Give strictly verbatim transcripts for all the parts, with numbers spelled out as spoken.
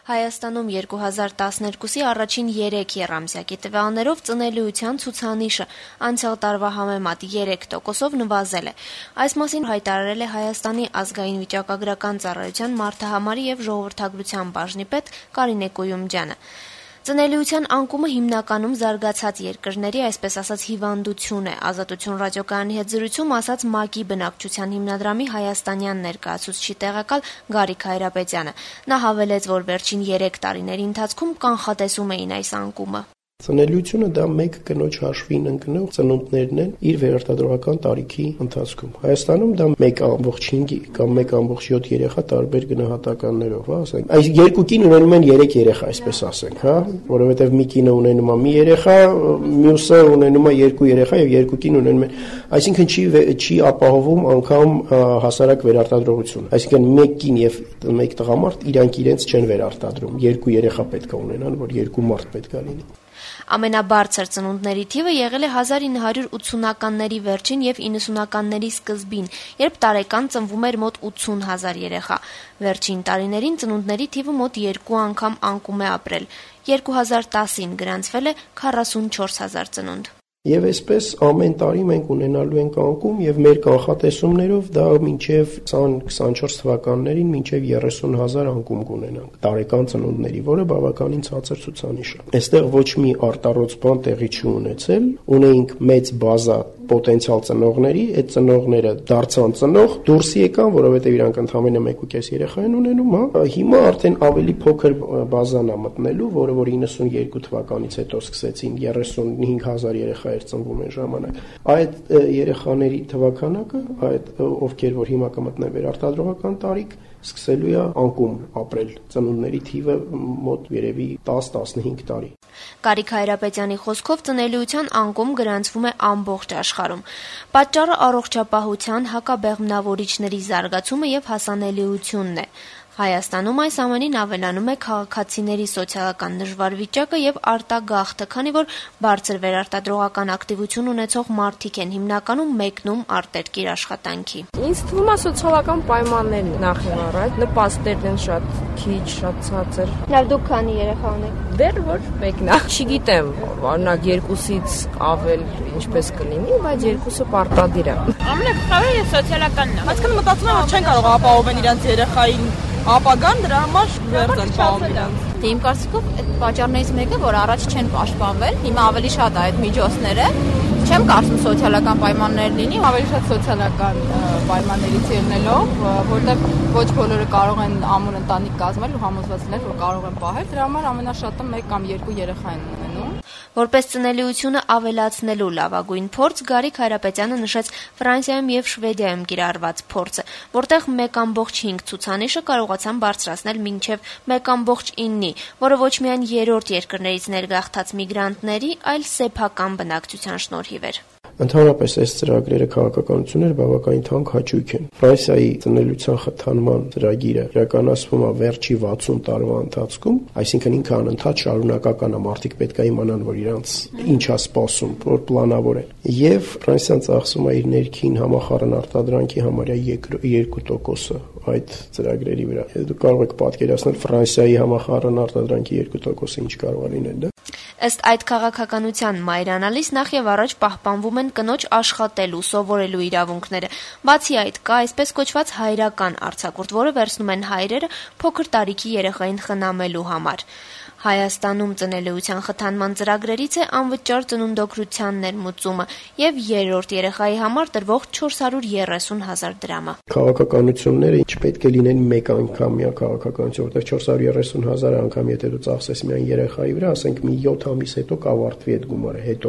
Հայաստանում երկու հազար տասներկուսի առաջին երեք եռամսյակի տվյալներով ծնելիության ցուցանիշը անցյալ տարվա համեմատ երեք տոկոսով նվազել է։ Այս մասին հայտարարել է Հայաստանի ազգային վիճակագրական ծառայության մարդահամարի եւ ժողովրդագրության բաժնի պետ Կարինե Կույումջյանը։ Ծնելիության անկումը հիմնականում զարգացած երկրների, այսպես ասած, հիվանդություն է, Ազատություն ռադիոկայանի հետ զրույցում ասաց ՄԱԿ-ի բնակչության հիմնադրամի հայաստանյան ներկայացուցչի տեղակալ Գարիկ Հայրապետյանը։ Նա հավելեց, որ վերջին երեք տարիների ընթացքում կանխատեսում էին այս անկումը։ Ծնելիությունը դա մեկ կնոջ հաշվին ընկնող ծնունդներն են իր վերարտադրողական տարիքի ընթացքում։ Հայաստանում դա մեկ ամբողջ հինգ կամ մեկ ամբողջ յոթ երեխա տարբեր գնահատականներով, հա, ասենք։ Այս երկու կին ունենում են երեք երեխա, այսպես ասենք, հա, որովհետև մի կինը ունենում է մի երեխա, մյուսը ունենում է երկու երեխա եւ երկու կին ունենում են, այսինքն չի չի ապահովում անգամ հասարակ վերարտադրողություն։ Այսինքն մեկ կին եւ մեկ տղամարդ իրանք իրենց չեն վերարտադրում։ Երկու երեխա պետք է ունենան, որ երկու մարդ պետք է լինի։ Ամենաբարձր ծնունդների թիվը եղել է հազար ինը հարյուր ութսունականների վերջին եւ իննսունականների սկզբին, երբ տարեկան ծնվում էր մոտ ութսուն հազար երեխա։ Վերջին տարիներին ծնունդների թիվը մոտ երկու անգամ անկում է ապրել։ երկու հազար տասին գրանցվել է քառասունչորս հազար ծնունդ։ Եվ այսպես ամեն տարի մենք ունենալու ենք անկում եւ մեր կանխատեսումներով դա մինչեւ քսան քսանչորս թվականներին մինչեւ երեսուն հազար անկում կունենանք տարեկան ծնունդների, որը բավականին ցածր ցուցանիշ է։ Այստեղ ոչ մի արտառոց բան տեղի չի ունեցել, ունեինք մեծ բազա պոտենցիալ ծնողների, այդ ծնողները դարձան ծնող, դուրս եկան, որովհետեւ իրանք ընդամենը մեկ ու կես երեխա են ունենում, հա։ Հիմա արդեն ավելի փոքր բազան է մտնելու, որը որ իննսունյոթ թվականից հետո սկսեցին երեսունհինգ հազար երեխա ծնվում են ժամանակ։ Այդ երեխաների թվականակը, այդ ովքեր որ հիմա կմտնեն վերարտադրողական տարիք, սկսելու է անկում ապրել։ Ծնունդների թիվը մոտ երևի տաս տասնհինգ տարի։ Գարիկ Հայրապետյանի խոսքով ծնելիության անկում գրանցվում է ամբողջ աշխարհում։ Պատճառը առողջապահության, հակաբեղմնավորիչների զարգացումը եւ հասանելիությունն է։ Հայաստանում այս ամենին ավելանում է քաղաքացիների սոցիալական դժվար վիճակը եւ արտագաղթը, քանի որ բարձր վերարտադրողական ակտիվություն ունեցող մարդիկ են հիմնականում մեկնում արտերկիր աշխատանքի։ Ինձ թվում է սոցիալական պայմաններն նախ եւ առաջ, նպաստերն են շատ քիչ, շատ ցածր։ Լավ, դուք քանի երեխա ունեք։ Դեռ որ մեկն է։ Չգիտեմ, օրինակ երկուսից ավել ինչպես կլինի, բայց երկուսը պարտադիր է։ Ամենակարևորը սոցիալականն է։ Այսինքն մտածում եմ, որ չեն կարող ապահովել իրենց երեխային ապագան, դրա համար վերջ են պահում իրենց։ Իմ կարծիքով այդ պատճառներից մեկը, որ առաջ չեն պաշտպանվել, հիմա ավելի շատ է այդ միջոցները։ Չեմ կարծում սոցիալական պայմաններ լինի, ավելի շատ սոցիալական պայմաններից ելնելով, որտեղ ոչ բոլորը կարող են ամուր ընտանիք կազմել ու համոզված լինել, որ կարող են պահել, դրա համար ամենաշատը մեկ կամ երկու երեխա են ունենում։ Որպես ծնելիությունը ավելացնելու լավագույն փորձ Գարիկ Հայրապետյանը նշեց Ֆրանսիայում եւ Շվեդիայում կիրառված փորձը, որտեղ մեկ ամբողջ հինգ ցուցանիշը կարողացան բարձրացնել մինչեւ մեկ ամբողջ իննի, որը ոչ միայն երրորդ երկրներից ներգաղթած միգրանտների, այլ սեփական բնակչության շնորհիվ էր։ Ընդհանրապես այս ծրագրերը քաղաքականությունները բավականին թանկ հաճույք են։ Ֆրանսիայի ծնելիության խթանման ծրագիրը իրականացվում է վերջի վաթսուն տարվա ընթացքում, այսինքն ինքը անընդհատ շարունակական է, մարդիկ պետք է իմանան, որ իրանց ինչ է սպասում, որ պլանավոր են։ Եվ Ֆրանսիան ծախսում է իր ներքին համախառն արտադրանքի համարյա երկու տոկոսը այդ ծրագրերի վրա։ Դուք կարող եք պատկերացնել Ֆրանսիայի համախառն արտադրանքի երկու տոկոսը ինչ կարող է լինել, դա։ Ըստ այդ քաղաքականության մայրանալիս նախ եւ առաջ պահպանվում են կնոջ աշխատելու, սովորելու իրավունքները։ Բացի այդ, կա այսպես կոչված հայրական արձակուրդ, որը վերցնում են հայրերը փոքր տարիքի երեխային խնամելու համար։ Հայաստանում ծնելիության խթանման ծրագրերից է անվճար ծննդօգնության ներմուծումը եւ երրորդ երեխայի համար տրվող չորս հարյուր երեսուն հազար դրամը։ Քաղաքականությունները չպետք է լինեն մեկ անգամյա քաղաքականություն, որտեղ չորս հարյուր երեսուն հազար անգամ եթե դու ծախսես միայն երեխայի վրա, ասենք մի յոթ ամիս հետո կավարտվի այդ գումարը, հետո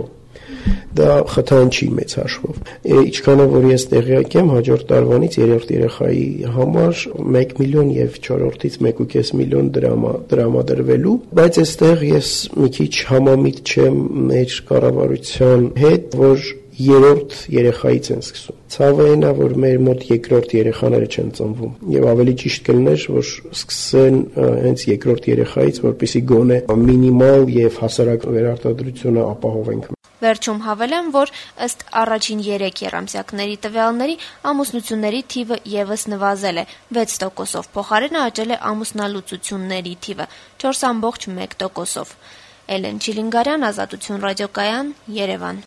դա խթան չի մեծ հաշվով։ Ինչքանով որ ես տեղյակ եմ, հաջորդ տարվանից երրորդ երեխայի համար մեկ միլիոն եւ չորրորդից մեկ ու կես միլիոն դրամ դրամադրվելու, բայց այստեղ ես մի քիչ համամիտ չեմ մեր կառավարության հետ, որ երրորդ երեխայից են սկսում։ Ցավը այն է, որ մեր մոտ երկրորդ երեխաները չեն ծնվում եւ ավելի ճիշտ կլիներ, որ սկսեն հենց երկրորդ երեխայից, որպեսզի գոնե մինիմալ եւ հասարակ վերարտադրությունը ապահովենք։ Վերջում հավելեմ, որ ըստ առաջին երեք եռամսյակների տվյալների ամուսնությունների թիվը ևս նվազել է վեց տոկոսով, փոխարենը աճել է ամուսնալուծությունների թիվը չորս կόμ մեկ տոկոսով։ Էլեն Չիլինգարյան, Ազատություն ռադիոկայան, Երևան։